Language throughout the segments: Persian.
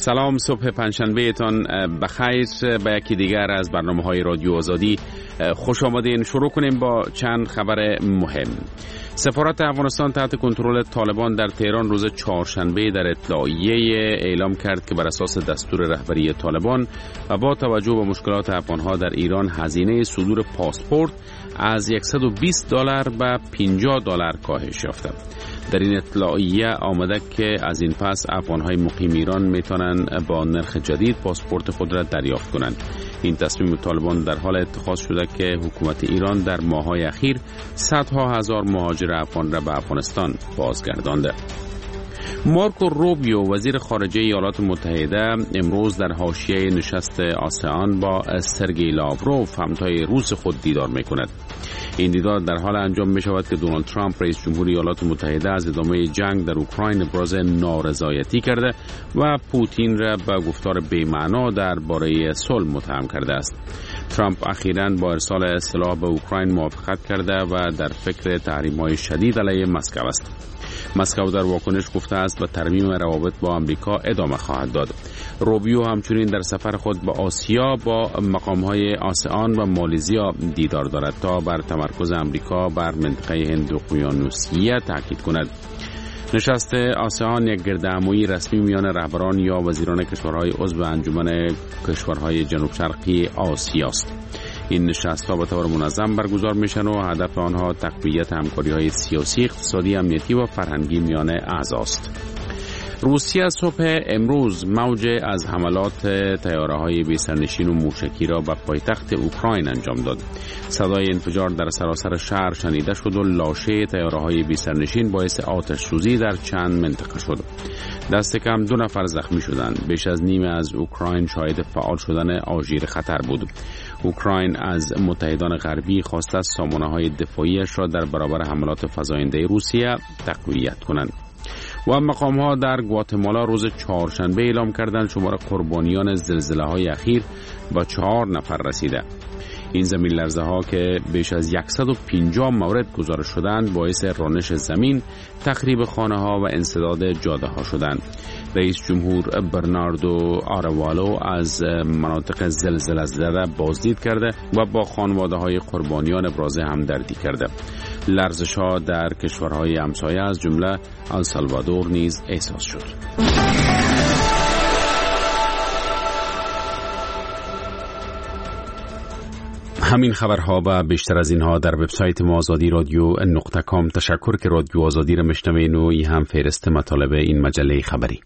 سلام، صبح پنجشنبه تان بخیر. به یکی دیگر از برنامه‌های رادیو آزادی خوش آمدین. شروع کنیم با چند خبر مهم. سفارت افغانستان تحت کنترل طالبان در تهران روز چهارشنبه در اطلاعیه اعلام کرد که بر اساس دستور رهبری طالبان و با توجه به مشکلات افغان‌ها در ایران هزینه صدور پاسپورت از $120 به $50 کاهش یافته. در این اطلاعیه آمده که از این پس افغان‌های مقیم ایران میتونن با نرخ جدید پاسپورت خود را دریافت کنند. این تصمیم طالبان در حال اتخاذ شده که حکومت ایران در ماه‌های اخیر صدها هزار مهاجر افغان را به افغانستان بازگردانده. مارکو روبیو وزیر خارجه ایالات متحده امروز در حاشیه نشست آسیان با سرگئی لاوروف همتای روس خود دیدار می‌کند. این دیدار در حال انجام می شود که دونالد ترامپ رئیس جمهور ایالات متحده از ادامه جنگ در اوکراین ابراز نارضایتی کرده و پوتین را به گفتار بی‌معنا درباره صلح متهم کرده است. ترامپ اخیراً با ارسال سلاح به اوکراین موافقت کرده و در فکر تحریم‌های شدید علیه مسکو است. مسکو در واکنش گفته است به ترمیم روابط با آمریکا ادامه خواهد داد. روبیو همچنین در سفر خود به آسیا با مقام‌های آسیان و مالزیا دیدار دارد تا بر تمرکز آمریکا بر منطقه هند اقیانوسیه تاکید کند. نشست آسیان یک گردهمایی رسمی میان رهبران یا وزیران کشورهای عضو انجمن کشورهای جنوب شرقی آسیا است. این نشست‌ها به طور منظم برگزار میشن و هدف آنها تقویت همکاری‌های سیاسی، اقتصادی، امنیتی و فرهنگی میان اعضاست. روسیه صبح امروز موج از حملات طیاره‌های بی‌سرنشین و موشکی را به پایتخت اوکراین انجام داد. صدای انفجار در سراسر شهر شنیده شد و لاشه طیاره‌های بی‌سرنشین باعث آتش‌سوزی در چند منطقه شد. دست کم 2 نفر زخمی شدند. بیش از نیمه از اوکراین شاهد فعال شدن آژیر خطر بود. اوکراین از متحدان غربی خواسته است سامانه‌های دفاعیش را در برابر حملات فزاینده روسیه تقویت کنند. و مقام‌ها در گواتمالا روز چهارشنبه اعلام کردند شمار قربانیان زلزله‌های اخیر با 4 نفر رسیده. این زمین لرزه‌ها که بیش از 150 مورد گزارش شدند باعث رانش زمین، تخریب خانه‌ها و انسداد جاده‌ها شدند. رئیس جمهور برناردو آروالو از مناطق زلزله زده بازدید کرده و با خانواده‌های قربانیان ابراز همدردی کرده. لرزش‌ها در کشورهای همسایه از جمله السالوادور نیز احساس شد. همین خبرها و بیشتر از اینها در وبسایت ما azadi.radio.com. تشکر که رادیو آزادی را میشنوین و این هم فهرست مطالب این مجله خبری.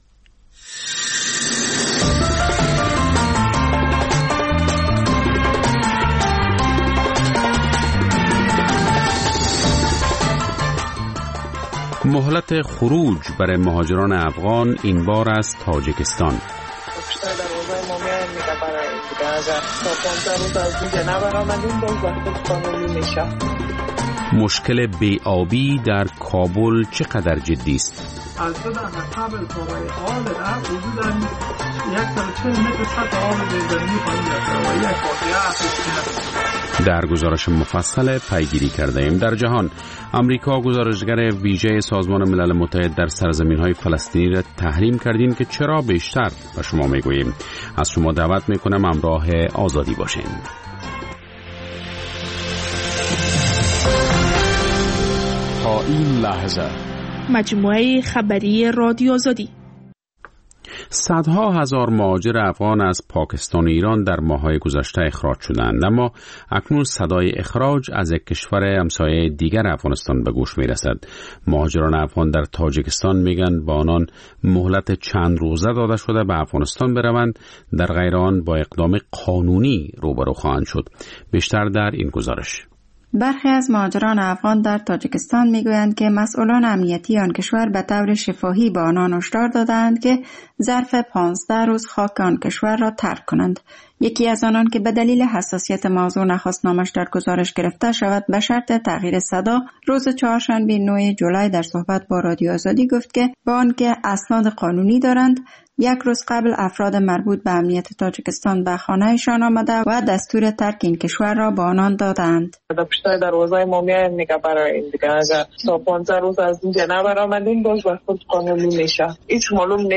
مهلت خروج برای مهاجران افغان این بار از تاجیکستان. مشکل بی‌آبی در کابل چقدر جدی است؟ در گزارش مفصل پیگیری کرده ایم. در جهان امریکا گزارشگر ویژه سازمان ملل متحد در سرزمین‌های فلسطینی را تحریم کردین که چرا بیشتر و شما میگوییم. از شما دعوت میکنم همراه آزادی باشین. تا این لحظه مجموعه خبری رادیو آزادی. صدها هزار مهاجر افغان از پاکستان و ایران در ماه‌های گذشته اخراج شدند، اما اکنون صدای اخراج از یک کشور همسایه دیگر افغانستان به گوش می‌رسد. مهاجران افغان در تاجیکستان میگن با آنان مهلت چند روزه داده شده به افغانستان بروند، در غیر آن با اقدام قانونی روبرو خواهند شد. بیشتر در این گزارش. برخی از مهاجران افغان در تاجیکستان میگویند که مسئولان امنیتی آن کشور به طور شفاهی به آنان هشدار دادند که ظرف 15 روز خاک آن کشور را ترک کنند. یکی از آنان که به دلیل حساسیت موضوع نخواست نامش در گزارش گرفته شود به شرط تغییر صدا، روز چهارشنبه 9 جولای در صحبت با رادیو آزادی گفت که با آنکه اسناد قانونی دارند، یک روز قبل افراد مربوط به امنیت تاجیکستان به خانهشان آمده و دستور ترک این کشور را به آنان دادند. در پشت دروازه ما میایم میگه برای این دیگه اگر تا 15 روز از اینجا نبرآمدین باز به خود قانونی میشه. هیچ معلوم نیست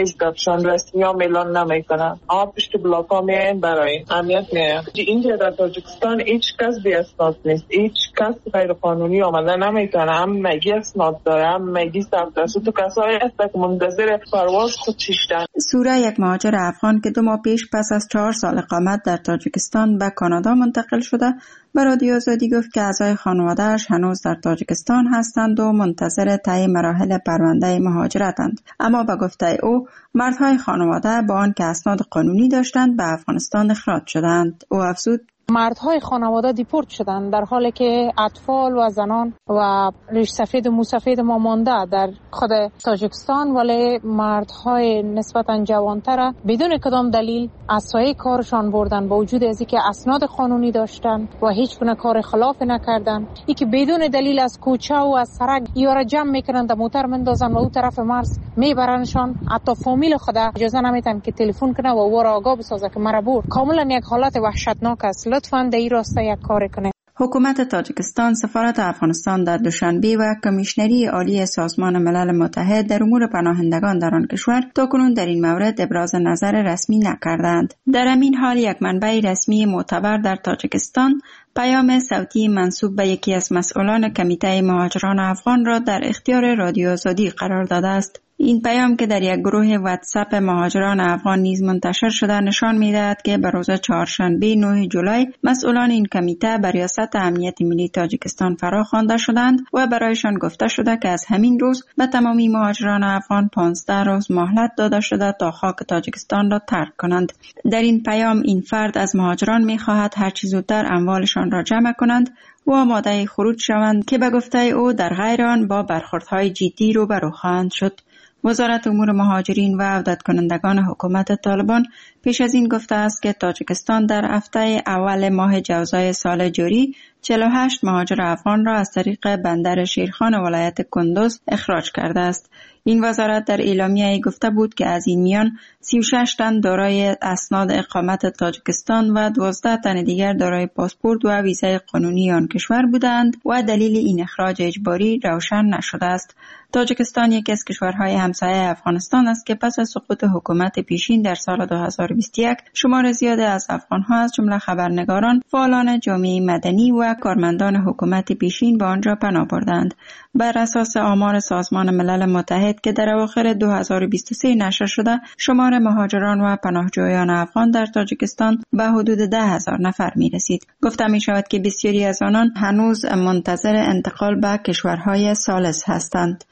خودشان رسمی ها اعلان نمیکنن. پشت بلاک ها میاین برای امنیت میاین. اینجا در تاجیکستان هیچ کس بی اسناد نیست، هیچ کس غیر قانونی آمده نمیتونه. هم مگی اسناد داره، هم مگی ثبت است. تو کسایی هست که منتظر پرواز خود شیشتن. سوره، یک مهاجر افغان که 2 ماه پیش پس از 4 سال اقامت در تاجیکستان به کانادا منتقل شده، به رادیو آزادی گفت که اعضای خانواده‌اش هنوز در تاجیکستان هستند و منتظر طی مراحل پرونده مهاجرتند. اما به گفته او، مردهای خانواده با آنکه اسناد قانونی داشتند به افغانستان اخراج شدند. او افزود: مردهای خانواده دیپورت شدن، در حالی که اطفال و زنان و ریش سفید و موسفید ما مانده در خود تاجیکستان، ولی مردهای نسبتا جوانتر بدون کدام دلیل از سایه کارشان بردن، با وجود از اینکه اسناد قانونی داشتن و هیچ گونه کار خلاف نکردن. این که بدون دلیل از کوچه و از سرک یارا جمع میکنن، در موتر مندازن و اون طرف مرز میبرنشان. حتی فامیل خود اجازه نمیدن که تلفن کنه و او را آگاه بسازه که مرا برد. کاملا یک حالت وحشتناک است. لطفاً در این راسته یک کار کنه. حکومت تاجیکستان سفارت افغانستان در دوشنبه و کمیشنری عالی سازمان ملل متحد در امور پناهندگان در آن کشور تاکنون در این مورد ابراز نظر رسمی نکردند. در همین حال یک منبع رسمی معتبر در تاجیکستان پیام صوتی منسوب به یکی از مسئولان کمیته مهاجران افغان را در اختیار رادیو آزادی قرار داده است. این پیام که در یک گروه واتساپ مهاجران افغان نیز منتشر شده نشان می‌دهد که به روز چهارشنبه 9 جولای مسئولان این کمیته به ریاست امنیت ملی تاجیکستان فراخوانده شدند و برایشان گفته شده که از همین روز به تمامی مهاجران افغان 15 روز مهلت داده شده تا خاک تاجیکستان را ترک کنند. در این پیام این فرد از مهاجران می‌خواهد هر چه زودتر اموالشان را جمع کنند و آماده خروج شوند که به گفته او در غیر آن با برخوردهای جدی روبرو خواهند شد. وزارت امور مهاجرین و عودت کنندگان حکومت طالبان پیش از این گفته است که تاجیکستان در هفته اول ماه جوزای سال جاری 48 مهاجر افغان را از طریق بندر شیرخان ولایت کندوز اخراج کرده است. این وزارت در اعلامیه گفته بود که از این میان 36 تن دارای اسناد اقامت تاجیکستان و 12 تن دیگر دارای پاسپورت و ویزای قانونی آن کشور بودند و دلیل این اخراج اجباری روشن نشده است. تاجیکستان یکی از کشورهای همسایه افغانستان است که پس از سقوط حکومت پیشین در سال 2021 شمار زیادی از افغانها از جمله خبرنگاران، فعالان جامعه مدنی و کارمندان حکومت پیشین به آنجا پناه بردند. بر اساس آمار سازمان ملل متحد که در اواخر 2023 نشر شده، شمار مهاجران و پناهجویان افغان در تاجیکستان به حدود 10,000 نفر می رسید. گفته می شود که بسیاری از آنان هنوز منتظر انتقال به کشورهای ثالث هستند.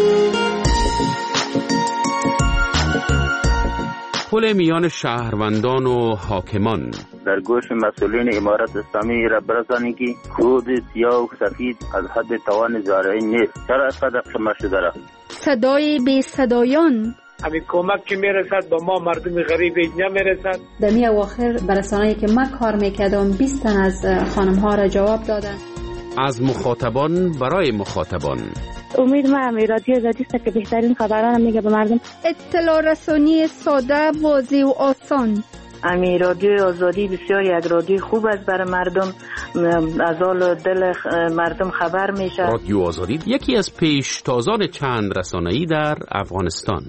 پل میان شهروندان و حاکمان در گوش مسئولین امارت اسلامی را برسانید که خود سیاه و سفید از حد توان زارعی نیست. چرا اینقدر شما شده را؟ صدای بی صدایان همین کمک که میرسد با ما مردم غریب اینجا میرسد. در می اواخر برسانه‌ای که من کار میکردم 20 تن از خانم ها را جواب دادن. از مخاطبان برای مخاطبان. امید من رادیو آزادی است که بهترین خبران میگه به مردم. اطلاع رسانی ساده، واضح و آسان. امی رادیو آزادی بسیار یک رادیو خوب است برای مردم، از حال دل مردم خبر میشه. رادیو آزادی یکی از پیشتازان چند رسانه‌ای در افغانستان.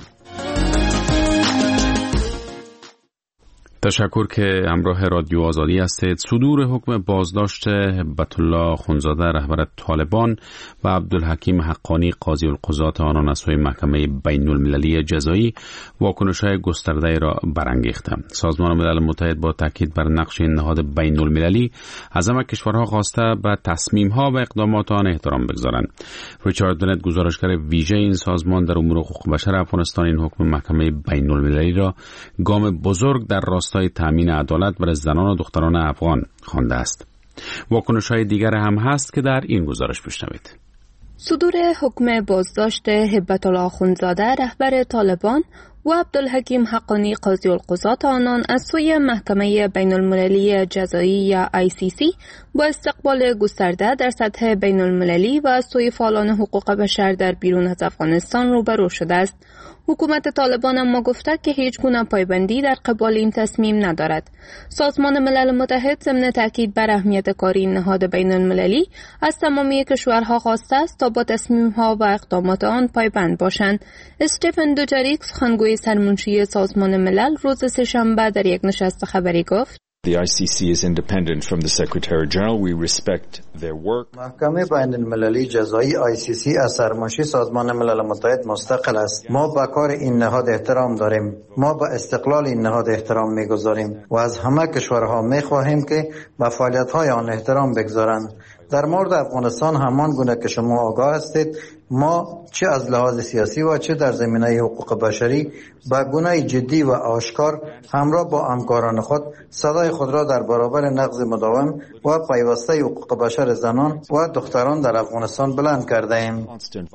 تشکر که همراه رادیو آزادی هستید. صدور حکم بازداشت هبت الله خونزاده رهبر طالبان و عبدالحکیم حقانی قاضی القضات آنان از سوی محکمه بین المللی جزایی واکنش‌های گسترده‌ای را برانگیخته. سازمان ملل متحد با تاکید بر نقش این نهاد بین المللی از همه کشورها خواسته به تصمیم‌ها و اقدامات آن احترام بگذارند. ریچارد بنت گزارشگر ویژه این سازمان در امور حقوق بشر افغانستان این حکم محکمه بین المللی را گام بزرگ در راستای تامین عدالت برای زنان و دختران افغان خوانده است. واکنش‌های دیگر هم هست که در این گزارش بشنوید. صدور حکم بازداشت هبت الله خونزاده رهبر طالبان و عبدالحکیم حقانی قاضی القضات آنان از سوی محکمه بین المللی جزایی یا ICC با استقبال گسترده در سطح بین المللی و از سوی فعالان حقوق بشر در بیرون از افغانستان روبرو شده است. حکومت طالبان اما گفته که هیچ گونه پایبندی در قبال این تصمیم ندارد. سازمان ملل متحد ضمن تاکید بر اهمیت کار این نهاد بین المللی از تمامی کشورها خواسته است تا با تصمیم‌ها و اقدامات آن پایبند باشند. استفن دوجاریک، سخنگوی سرمنشی سازمان ملل، روز سه‌شنبه در یک نشست خبری گفت: The ICC is independent from the Secretary General. We respect their work. محکمه بین المللی جزایی ICC از سرمنشی سازمان ملل متحد مستقل است. ما به کار این نهاد احترام داریم. ما به استقلال این نهاد احترام می‌گذاریم و از همه کشورها می‌خواهیم که به فعالیت‌های آن احترام بگذارند. در مورد افغانستان همان گونه که شما آگاه هستید، ما چه از لحاظ سیاسی و چه در زمینه حقوق بشری به گونه جدی و آشکار همراه با همکاران خود صدای خود را در برابر نقض مداوم و پیوسته حقوق بشر زنان و دختران در افغانستان بلند کرده ایم.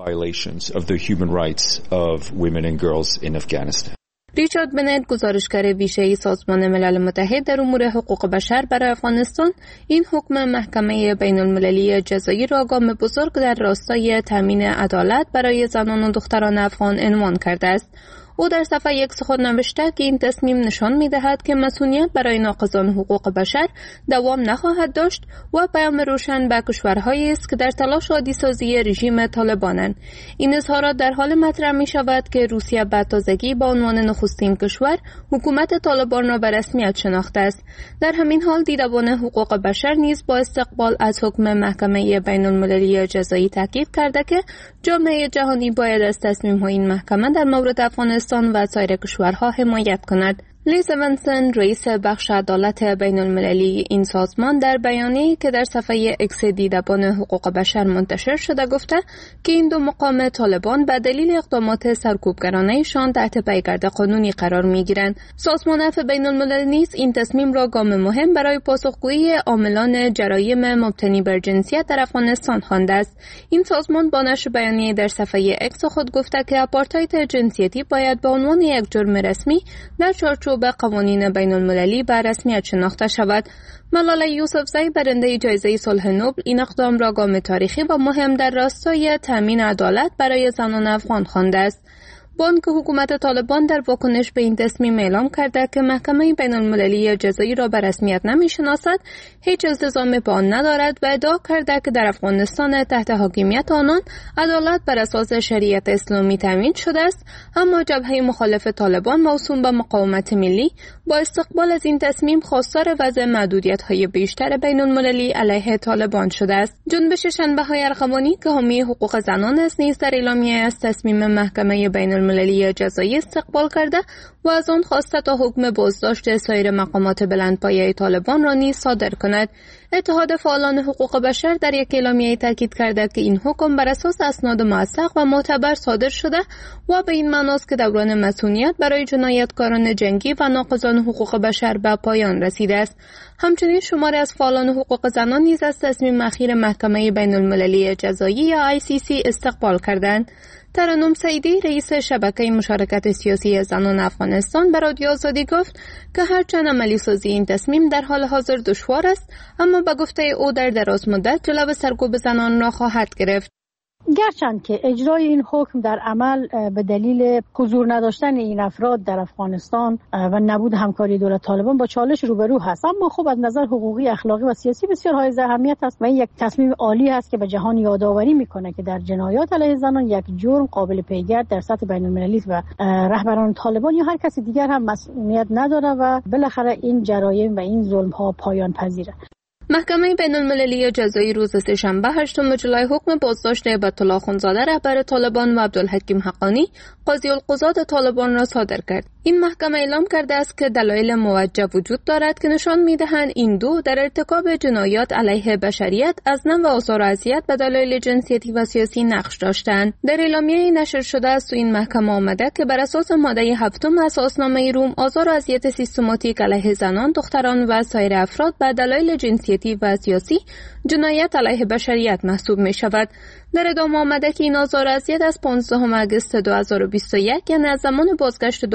ریچارد بنت، گزارشگر ویژه سازمان ملل متحد در امور حقوق بشر برای افغانستان، این حکم محکمه بین المللی جزایی را گام بزرگ در راستای تامین عدالت برای زنان و دختران افغان عنوان کرده است. او در صفحه 1 سخن نوشته که این تصمیم نشان می‌دهد که مسئولیت برای ناقضان حقوق بشر دوام نخواهد داشت و پیام روشن به کشورهایی است که در تلاش عادی‌سازی رژیم طالبانند. این اظهارات در حال مطرح می‌شود که روسیه به تازگی با عنوان نخستین کشور حکومت طالبان را به رسمیت شناخته است. در همین حال دیدبان حقوق بشر نیز با استقبال از حکم محکمه بین المللی جزایی تاکید کرده که جامعه جهانی باید از تصمیم‌های این محکمه در مورد افغانستان و سایر کشورها حمایت کند. لیز ونسن، رئیس بخش عدالت بین المللی این سازمان، در بیانیه‌ای که در صفحه اکس دیدبان حقوق بشر منتشر شده گفته که این دو مقام طالبان به دلیل اقدامات سرکوبگرانه‌شان تحت پیگرد قانونی قرار می‌گیرند. سازمان عفو بین الملل نیز این تصمیم را گام مهم برای پاسخگویی عاملان جرایم مبتنی بر جنسیت در افغانستان خوانده است. این سازمان با نشر بیانیه در صفحه اکس خود گفته که آپارتاید جنسیتی باید به عنوان یک جرم رسمی در چارچوب به قوانین بین المللی به رسمیت شناخته شود. ملاله یوسفزئی، برنده جایزه صلح نوبل، این اقدام را گام تاریخی و مهم در راستای تامین عدالت برای زنان افغان خوانده است. بانک حکومت طالبان در واکنش به این تصمیم اعلام کرده که محکمه بین المللی جزایی را به رسمیت نمی‌شناسد، هیچ التزامی به آن ندارد و ادعا کرده که در افغانستان تحت حاکمیت آنان عدالت بر اساس شریعت اسلامی تامین شده است. اما جبهه مخالف طالبان موسوم به مقاومت ملی با استقبال از این تصمیم خواستار وضع محدودیت‌های بیشتر بین المللی علیه طالبان شده است. جنبش شنبه‌های ارغوانی که حامی حقوق زنان است نیز در اعلامیه از تصمیم محکمه بین المللی جزایی استقبال کرده و از آن خواسته تا حکم بازداشت سایر مقامات بلندپایه طالبان را نیز صادر کند. اتحاد فعالان حقوق بشر در یک اعلامیه تاکید کرده که این حکم بر اساس اسناد موثق و معتبر صادر شده و به این معناست که دوران مسئولیت برای جنایتکاران جنگی و ناقضان حقوق بشر به پایان رسیده است. همچنین شماری از فعالان حقوق زنان نیز از تصمیم اخیر محکمه بین المللی جزایی یا ICC استقبال کردند. ترنم سعیدی، رئیس شبکه مشارکت سیاسی زنان افغانستان، به رادیو آزادی گفت که هرچند عملی سازی این تصمیم در حال حاضر دشوار است، اما به گفته او در دراز مدت جلو سرکوب زنان را خواهد گرفت. گرچند که اجرای این حکم در عمل به دلیل حضور نداشتن این افراد در افغانستان و نبود همکاری دولت طالبان با چالش روبرو هست، اما خب از نظر حقوقی، اخلاقی و سیاسی بسیار حائز اهمیت است و این یک تصمیم عالی است که به جهان یادآوری میکنه که در جنایات علیه زنان یک جرم قابل پیگرد در سطح بین‌المللی و رهبران طالبان یا هر کسی دیگر هم مسئولیت نداره و بالاخره این جرایم و این ظلم ها پایان پذیره. محکمه بین المللی جزایی روز سه‌شنبه 8 جولای حکم بازداشت هبت‌الله اخوندزاده رهبر طالبان و عبدالحکیم حقانی قاضی القضات طالبان را صادر کرد. این محکمه اعلام کرده است که دلایل موجه وجود دارد که نشان می‌دهند این دو در ارتکاب جنایات علیه بشریت از نوع آزار و اذیت به دلایل جنسیتی و سیاسی نقش داشتند. در اعلامیه نشر شده است این محکمه آمده که بر اساس ماده 7 اساسنامه روم آزار و اذیت سیستماتیک علیه زنان، دختران و سایر افراد به دلایل جنسیتی و سیاسی جنایت علیه بشریت محسوب می شود. در ادامه آمده که این آزار و اذیت از 15 آگوست 2021 یعنی از زمان بازگشت دوباره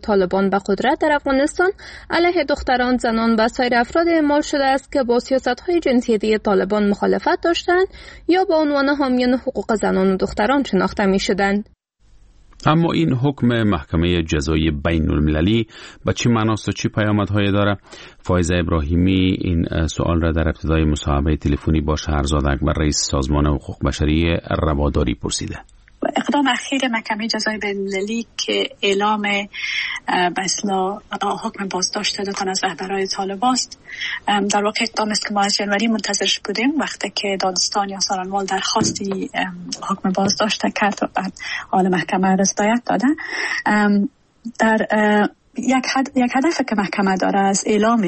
طالبان به قدرت در افغانستان علیه دختران، زنان و سایر افراد اعمال شده است که با سیاست‌های جنسیتی طالبان مخالفت داشتند یا با عنوان حامیان حقوق زنان و دختران شناخته می‌شدند. اما این حکم محکمه جزایی بین المللی به چه معناست و چه پیامدهایی داره؟ فایزه ابراهیمی این سوال را در ابتدای مصاحبه تلفنی با شهرزاد اکبر رئیس سازمان حقوق بشری رواداری پرسیده. اقدام اخیر محکمه جزای بین المللی که اعلام به اصطلاح حکم بازداشت 2 تن از رهبران طالبان است، در واقع اقدام است که ما از جنوری منتظرش بودیم، وقتی که دادستان یا سارنوال درخواستی حکم بازداشت کرد و بعد حال محکمه رضایت داده. در یک هدف که محکمه داره از اعلام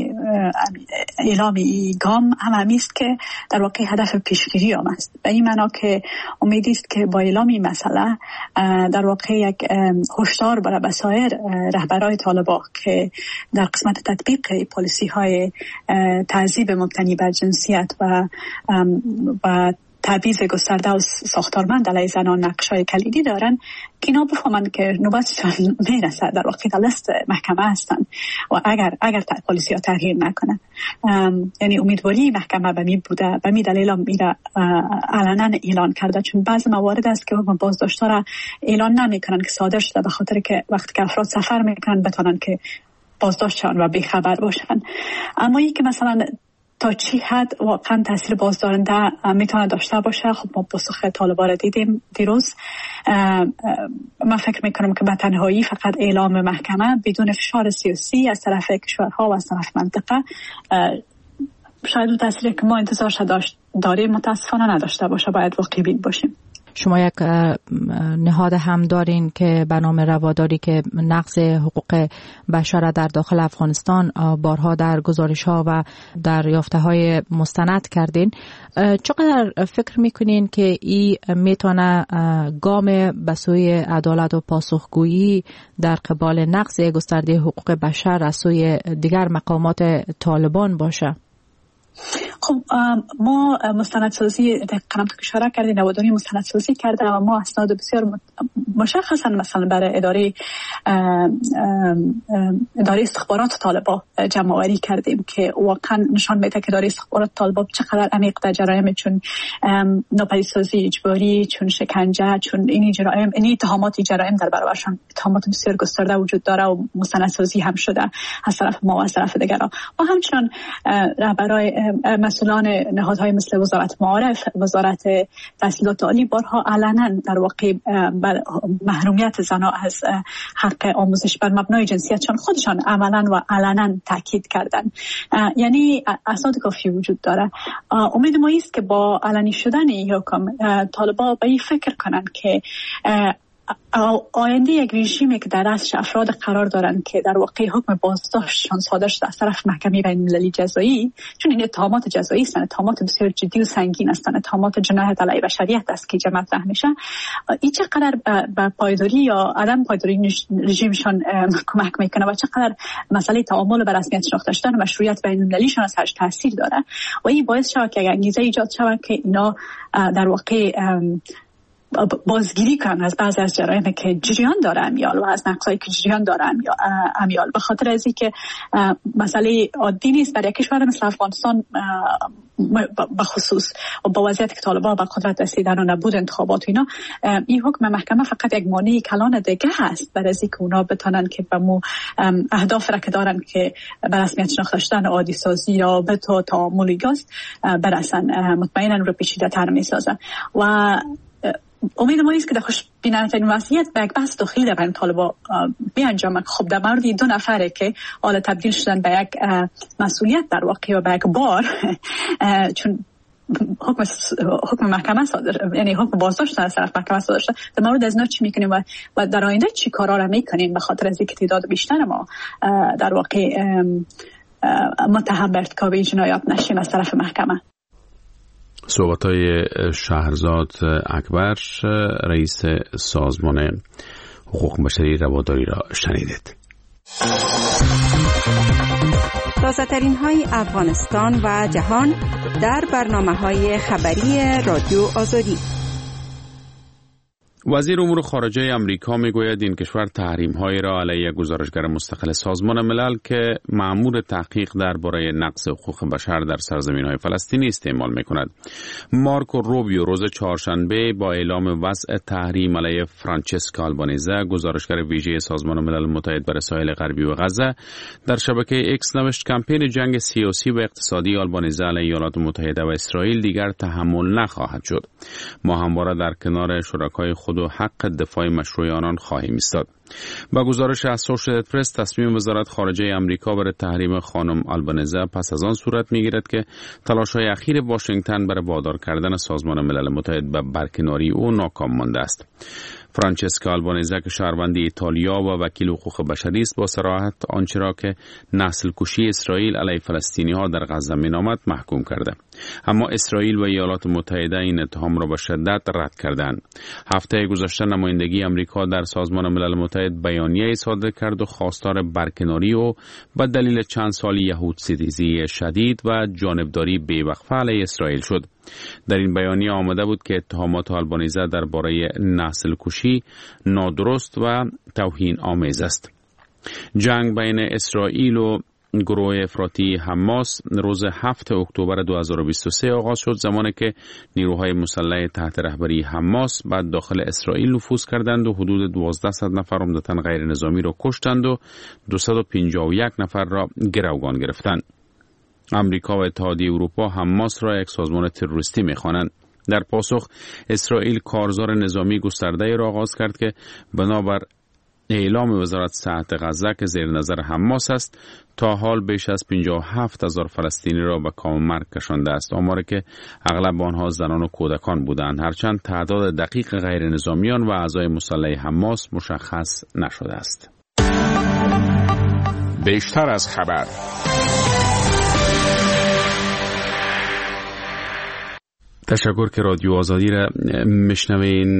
ای گام هم است که در واقع هدف پیشگیری هم است. به این معنا که امیدی است که با اعلام این مسئله در واقع یک هشدار برای سایر رهبران طالبان که در قسمت تطبیق پالیسی های تعذیب مبتنی بر جنسیت و تبعیض گسترده و ساختارمند علیه زنان نقش‌های کلیدی دارن که اینا بفهمند که نوبتشان میرسه، در واقع در لیست محکمه هستن و اگر پالیسی ها تغییر نکنه. یعنی امیدواری محکمه به می بوده، به می دلیل میره علنا اعلان کرده، چون بعض موارد است که حکم بازداشت را اعلان نمیکنن که صادر شده، به خاطر که وقتی که افراد سفر میکنن بتونن که بازداشت شون و بیخبر باشن. اما این که مثلا تا چی حد واقعا تاثیر بازدارنده میتونه داشته باشه، خب ما پاسخ طالبان را دیدیم دیروز. من فکر میکنم که به تنهایی فقط اعلام محکمه بدون فشار سیاسی از طرف کشورها و از طرف منطقه شاید اون تاثیری که ما انتظارش داریم متاسفانه نداشته باشه. باید واقعی بین باشیم. شما یک نهاد هم دارین که به نام رواداری که نقض حقوق بشر در داخل افغانستان بارها در گزارش‌ها و در یافته‌های مستند کردین. چقدر فکر میکنین که این میتونه گام به سوی عدالت و پاسخگویی در قبال نقض گسترده حقوق بشر از سوی دیگر مقامات طالبان باشه؟ خب ما مستندسازی دقیقاً که اشاره کردیم، نواداری مستندسازی کرده و ما اسناد بسیار مشخصا مثلا برای اداره استخبارات طالبان جمع آوری کردیم که واقعا نشان میده که اداره استخبارات طالبان چقدر عمیق در جرایم چون ناپدیدسازی اجباری، چون شکنجه، چون این جرایم، این اتهامات جرایم در برابرشان اتهامات بسیار گسترده وجود داره و مستندسازی هم شده از طرف ما و از طرف دیگران. و همچنان رهبران مسئولان نهادهای مثل وزارت معارف، وزارت تحصیلات عالی بارها علنا در واقع بر محرومیت زنان از حق آموزش بر مبنای جنسیتشان خودشان عملا و علنا تاکید کردن. یعنی اسناد کافی وجود داره. امید ما است که با علنی شدن این حکم طالبان به این فکر کنن که آینده یک رژیمی که در دستش افراد قرار دارند که در واقع حکم بازداشتشان صادر شده از طرف محکمه بین المللی جزایی، چون این اتهامات جزایی هستند، اتهامات بسیار جدی و سنگین هستند، اتهامات جنایت علیه بشریت است که مطرح میشه، این چقدر به پایداری یا عدم پایداری رژیمشان کمک میکنه و چقدر مسئله تعامل و رسمیت شناخته شدن و مشروعیت بین المللیشان از هرش تاثیر داره و این باعث شود که انگیزه ایجاد شود که اینا در واقع بازگیری کنن از بعضی از جرایم که جریان داره امیال و از نقصایی که جریان داره امیال. به خاطر از اینکه مسئله عادی نیست برای کشور مثل افغانستان به خصوص و با وضعیت که طالبان به قدرت رسیدن و نبود انتخابات و اینا، این حکم محکمه فقط یک مانع کلان دیگه هست برای اینکه اونا بتونن که به مو اهداف را که دارن که به رسمیت شناخته شدن عادی سازی یا به تو تعامل گاز برسن، مطمئنا رو پیچیده تر میسازن. و امید ما است که در خوش بینانه وضعیت به یک بحث داخلی در بین طالبان بیانجامد. خب در مورد 2 نفره که حالا تبدیل شدن به یک مسئولیت در واقع یا به یک بار، چون حکم محکمه صادر، یعنی حکم بازداشت از طرف محکمه صادر شده، در مورد از اینا چی میکنیم و در آینده چی کارا را میکنیم به خاطر از اینکه تعداد بیشتر ما در واقع متهم به ارتکاب جنایات نشیم از طرف محکمه. صحبت‌های شهرزاد اکبر رئیس سازمان حقوق بشری رواداری را شنیدید. تازه‌ترین های افغانستان و جهان در برنامه‌های خبری رادیو آزادی. وزیر امور خارجه آمریکا میگوید این کشور تحریم‌هایی را علیه گزارشگر مستقل سازمان ملل که مأمور تحقیق درباره نقض حقوق بشر در سرزمین‌های فلسطینی استعمال می‌کند. مارکو روبیو روز چهارشنبه با اعلام وضع تحریم علیه فرانچسکا آلبانیزه، گزارشگر ویژه سازمان ملل متحد برای ساحل غربی و غزه، در شبکه اکس نوشت کمپین جنگ سیاسی و اقتصادی آلبانیزه علیه ایالات متحده و اسرائیل دیگر تحمل نخواهد شد. ما همواره در کنار شرکای خود و حق دفاع مشروع آنان خواهیم ایستاد. با گزارش اسوشییتد پرس، تصمیم وزارت خارجه آمریکا برای تحریم خانم آلبانیزه پس از آن صورت می‌گیرد که تلاش‌های اخیر واشنگتن برای وادار کردن سازمان ملل متحد به برکناری او ناکام مانده است. فرانچسکا آلبانیزه که شهروند ایتالیا و وکیل حقوق بشری است، با صراحت آنچه را که نسل کشی اسرائیل علیه فلسطینی‌ها در غزه می‌نامد محکوم کرده. اما اسرائیل و ایالات متحده این اتهام را به شدت رد کردند. هفته گذشته نمایندگی آمریکا در سازمان ملل متحد بیانیه‌ای صادر کرد و خواستار برکناری و به دلیل چند سال یهودستیزی شدید و جانبداری بی‌وقفه علیه اسرائیل شد. در این بیانیه آمده بود که اتهامات آلبانیزه درباره نسل کشی نادرست و توهین آمیز است. جنگ بین اسرائیل و گروه افراطی حماس روز 7 اکتبر 2023 آغاز شد، زمانی که نیروهای مسلح تحت رهبری حماس بعد داخل اسرائیل نفوذ کردند و حدود 1200 نفر عمدتاً غیر نظامی را کشتند و 251 نفر را گروگان گرفتند. آمریکا و اتحادیه اروپا حماس را یک سازمان تروریستی می‌خوانند. در پاسخ اسرائیل کارزار نظامی گسترده‌ای را آغاز کرد که بنابر اعلام وزارت صحت غزه که زیر نظر حماس است، تا حال بیش از 57,000 فلسطینی را به کام مرگ کشانده است، آماری که اغلب آنها زنان و کودکان بودند، هرچند تعداد دقیق غیر نظامیان و اعضای مسلح حماس مشخص نشده است. بیشتر از خبر. تشکر که رادیو آزادی را میشنوین.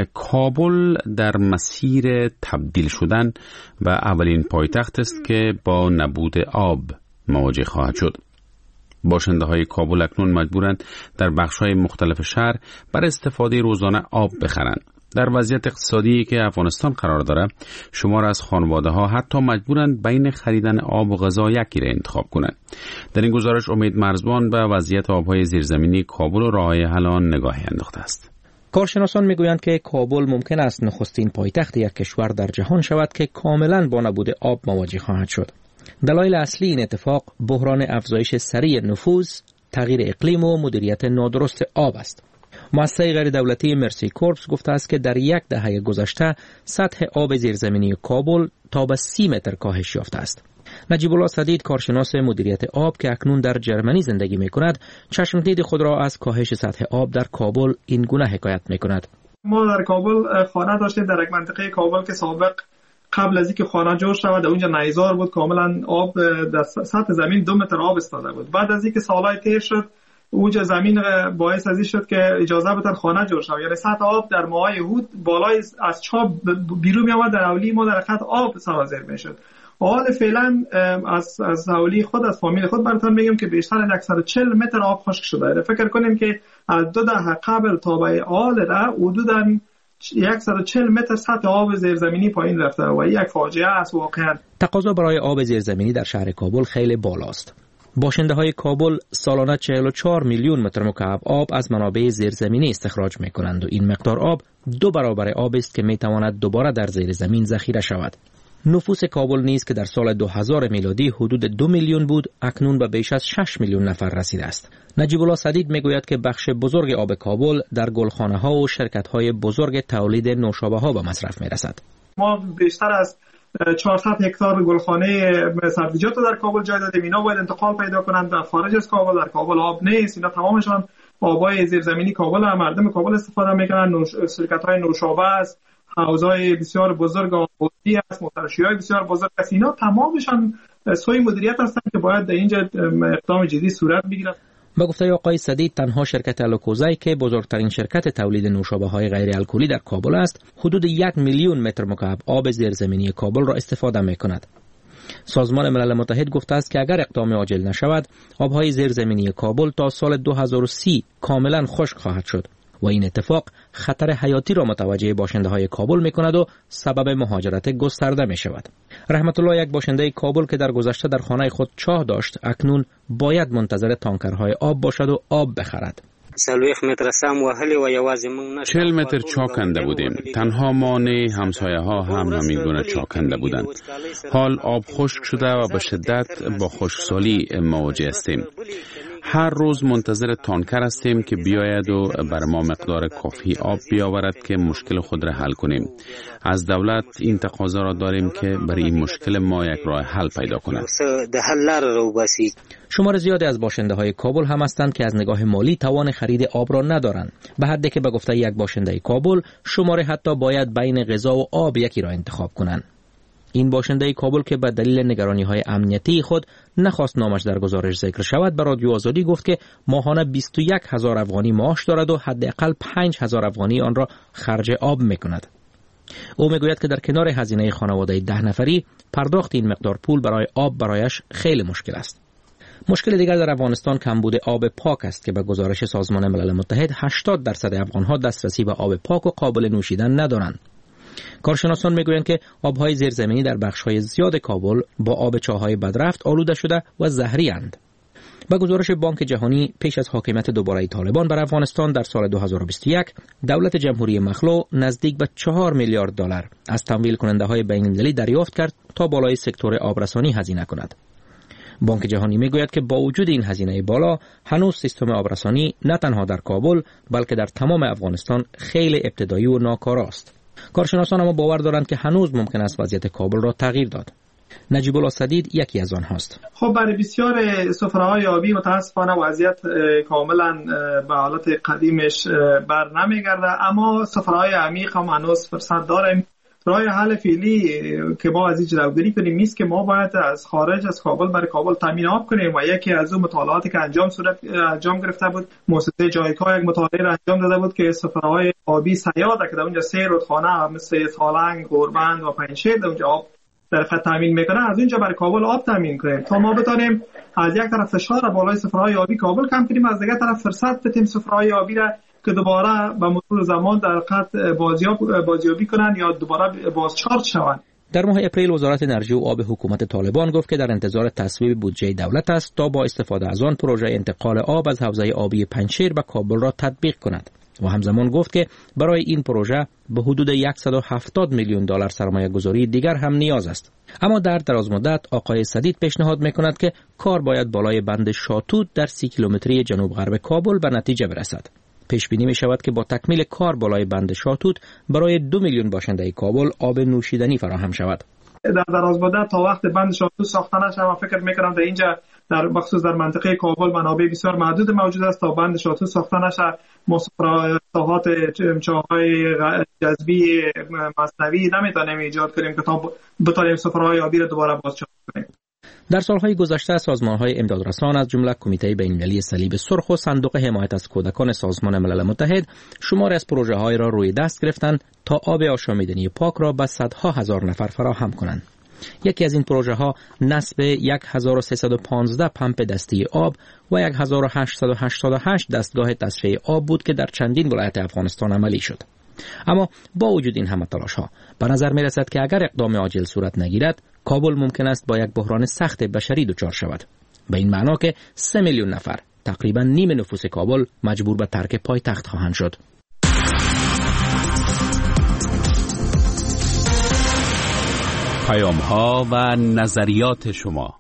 کابل در مسیر تبدیل شدن به اولین پایتخت است که با نبود آب مواجه خواهد شد. باشنده های کابل اکنون مجبورند در بخش‌های مختلف شهر برای استفاده روزانه آب بخرند. در وضعیت اقتصادی که افغانستان قرار داره، شمار از خانواده‌ها حتی مجبورند بین خریدن آب و غذا یکی را انتخاب کنند. در این گزارش امید مرزبان به وضعیت آب‌های زیرزمینی کابل و راه‌های حل آن نگاهی انداخته است. کارشناسان میگویند که کابل ممکن است نخستین پایتخت یک کشور در جهان شود که کاملاً با نبود آب مواجه خواهد شد. دلایل اصلی این اتفاق بحران افزایش سریع نفوذ، تغییر اقلیم و مدیریت نادرست آب است. مؤسسه غیر دولتی مرسی کورپس گفته است که در یک دهه گذشته سطح آب زیرزمینی کابل تا به 30 متر کاهش یافته است. نجیب الله سدید، کارشناس مدیریت آب که اکنون در جرمنی زندگی می کند، چشمدید خود را از کاهش سطح آب در کابل این گونه حکایت می کند. ما در کابل خانه داشتیم در یک منطقه کابل که سابق قبل از اینکه خانه جور شود اونجا نیزار بود، کاملا آب در سطح زمین 2 متر آب استاده بود. بعد از اینکه سالهای تیر شد اونجا زمین باعث از این شد که اجازه بدن خانه جور شود، یعنی سطح آب در ماهای هود بالای از چاه بیرون می آمد، در اولی ما در خط آب سرازیر می شد. حال فعلا از حوالی خود از فامیل خود براتون میگم که بیشتر از 140 متر آب خشک شده. فکر کنیم که از 2 دهه قبل تا به حال حدوداً 140 متر سطح آب زیرزمینی پایین رفته و یک فاجعه است واقعا. تقاضا برای آب زیرزمینی در شهر کابل خیلی بالاست. باشنده های کابل سالانه 44 میلیون متر مکعب آب از منابع زیرزمینی استخراج می کنند و این مقدار آب 2 برابر آب است که می تواند دوباره در زیر زمین ذخیره شود. نفوس کابل نیز که در سال 2000 میلادی حدود 2 میلیون بود، اکنون به بیش از 6 میلیون نفر رسیده است. نجیب الله سدید میگوید که بخش بزرگ آب کابل در گلخانه ها و شرکت های بزرگ تولید نوشابه ها به مصرف می رسد. ما بیشتر از 400 هکتار گلخانه سبزیجات در کابل جای دادیم. اینا باید انتقال پیدا کنند در خارج از کابل. در کابل آب نیست. اینا تمامشان آبای زیرزمینی کابل هم مردم کابل استفاده میکنن. شرکت‌های نوشابه است، حوضای بسیار بزرگ آبی است، مترشی‌های بسیار بزرگ است. اینا تمامشان سوی مدیریت هستند که باید در اینجا اقدام جدی صورت بگیرد. با گفته آقای سدید، تنها شرکت الوکوزای که بزرگترین شرکت تولید نوشابه‌های غیر الکلی در کابل است، حدود 1 میلیون متر مکعب آب زیرزمینی کابل را استفاده می‌کند. سازمان ملل متحد گفته است که اگر اقدام عاجل نشود، آب‌های زیرزمینی کابل تا سال 2030 کاملا خشک خواهد شد. و این اتفاق خطر حیاتی را متوجه باشنده‌های کابل می‌کند و سبب مهاجرت گسترده می‌شود. رحمت الله، یک باشنده کابل که در گذشته در خانه خود چاه داشت، اکنون باید منتظر تانکرهای آب باشد و آب بخرد. 40 متر چاه کنده بودیم. تنها ما نه، همسایه ها هم همین گونه چاه کنده بودند. حال آب خشک شده و به شدت با خشکسالی مواجه هستیم. هر روز منتظر تانکر هستیم که بیاید و بر ما مقدار کافی آب بیاورد که مشکل خود را حل کنیم. از دولت این تقاضا را داریم که برای این مشکل ما یک راه حل پیدا کند. شمار زیادی از باشنده های کابل هم هستند که از نگاه مالی توان خرید آب را ندارند، به حدی که به گفته یک باشنده کابل شماره حتی باید بین غذا و آب یکی را انتخاب کنند. این باشنده کابل که به دلیل نگرانی‌های امنیتی خود نخواست نامش در گزارش ذکر شود، به رادیو آزادی گفت که ماهانه 21,000 افغانی معاش دارد و حداقل 5,000 افغانی آن را خرج آب می‌کند. او میگوید که در کنار هزینه خانواده 10 نفری پرداخت این مقدار پول برای آب برایش خیلی مشکل است. مشکل دیگر در افغانستان کمبود آب پاک است که به گزارش سازمان ملل متحد 80% افغان‌ها دسترسی به آب پاک و قابل نوشیدن ندارند. کارشناسان میگویند که آب‌های زیرزمینی در بخش‌های زیاد کابل با آب چاه‌های بدرفت آلوده شده و زهری اند. با گزارش بانک جهانی پیش از حاکمیت دوباره طالبان بر افغانستان در سال 2021 دولت جمهوری مخلوع نزدیک به 4 میلیارد دلار از تمویل کننده‌های بین‌المللی دریافت کرد تا بالای سکتور آبرسانی هزینه کند. بانک جهانی میگوید که با وجود این هزینه بالا هنوز سیستم آبرسانی نه تنها در کابل بلکه در تمام افغانستان خیلی ابتدایی و ناکارا است. کارشناسان اما باور دارند که هنوز ممکن است وضعیت کابل را تغییر داد. نجیب الله سدید یکی از آنهاست. خب برای بسیار سفره‌های آبی متاسفانه وضعیت کاملا به حالت قدیمش بر نمیگرده، اما سفره‌های عمیق هم هنوز فرصت داریم. راه حل فعلی که ما از این جلوگیری کنیم نیست که ما باید از خارج از کابل برای کابل تامین آب کنیم و یکی از اون مطالعاتی که انجام گرفته بود، مؤسسه جایکا یک مطالعه را انجام داده بود که سفره‌های آبی سیاده که در اونجا 3 رودخانه مثل سالنگ، گوربند و پنجشیر در اونجا آب در خط تامین میکنه، از اونجا برای کابل آب تامین کنیم تا ما بتونیم از یک طرف فشار بالای سفره‌های آبی کابل کم کنیم، از دیگر طرف فرصت بدیم سفره‌های آبی را که دوباره به مرور زمان در خط بازیابی کنند یا دوباره بازچارج شوند. در ماه اپریل وزارت انرژی و آب حکومت طالبان گفت که در انتظار تصویب بودجه دولت است تا با استفاده از آن پروژه انتقال آب از حوزه آبی پنجشیر به کابل را تطبیق کند و همزمان گفت که برای این پروژه به حدود 170 میلیون دلار سرمایه گذاری دیگر هم نیاز است. اما در دراز مدت آقای سدید پیشنهاد میکند که کار باید بالای بند شاتوت در 30 کیلومتری جنوب غرب کابل به نتیجه برسد. پیش بینی می شود که با تکمیل کار بالای بند شاتوت برای 2 میلیون باشنده کابل آب نوشیدنی فراهم شود. در دراز مدت تا وقت بند شاتوت ساخته نشه و فکر میکنم در اینجا در مخصوص در منطقه کابل منابع بسیار محدود موجود است، تا بند شاتوت ساخته نشه مصرفات چاهای جذبی مصنوعی نمیتونیم ایجاد کنیم که تا بتونیم سفرهای آبی را دوباره بازچارج کنیم. در سالهای گذشته سازمان‌های امدادرسان از جمله کمیته بین‌المللی صلیب سرخ و صندوق حمایت از کودکان سازمان ملل متحد شمار از پروژه‌های را روی دست گرفتند تا آب آشامیدنی پاک را به صدها هزار نفر فراهم کنند. یکی از این پروژه‌ها نصب 1315 پمپ دستی آب و 1888 دستگاه تصفیه آب بود که در چندین ولایت افغانستان عملی شد. اما با وجود این همه تلاش‌ها به نظر می‌رسد که اگر اقدام عاجل صورت نگیرد کابل ممکن است با یک بحران سخت بشری دچار شود، به این معنا که 3 میلیون نفر، تقریبا نیم نفوس کابل، مجبور به ترک پایتخت خواهند شد. پیام‌ها و نظریات شما.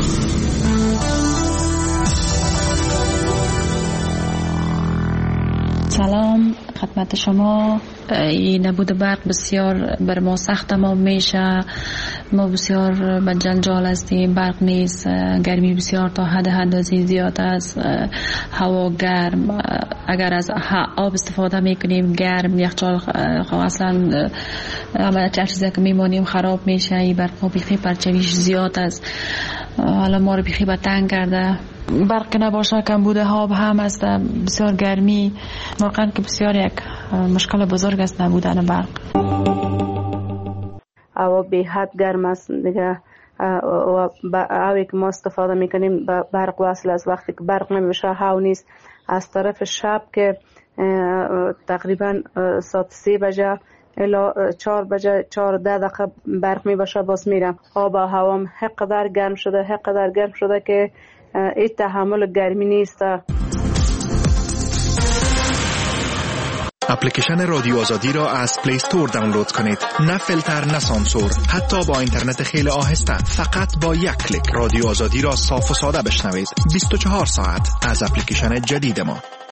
سلام خدمت شما. این نبود برق بسیار بر ما سخت تمام میشه، ما بسیار به جنجال هستیم، برق نیست، گرمی بسیار تا حد اندازه زیاد است، هوا گرم، اگر از آب استفاده میکنیم گرم، یخچال اصلا همه چیزی که میمونیم خراب میشه، این برق بیخی پرچویش زیاد است، حالا ما رو بیخی به تنگ کرده. برق نباشه کمبود آب هم است، بسیار گرمی، واقعا که بسیار یک مشکل بزرگ است نبودن برق. هوا به حد گرم است دیگه و آبی که ما استفاده میکنیم برق وصل است، وقتی که برق نمیشه هوا نیست. از طرف شب که تقریبا ساعت 3 بجه الا 4 بجه 14 دقیقه برق می باشه باز میرم. آب و هوام حقدر گرم شده که هیچ تحمل گرمی نیست. اپلیکیشن رادیو آزادی را از پلی استور دانلود کنید. نه فیلتر نه سانسور، حتی با اینترنت خیلی آهسته، فقط با یک کلیک رادیو آزادی را صاف و ساده بشنوید. 24 ساعت از اپلیکیشن جدید ما.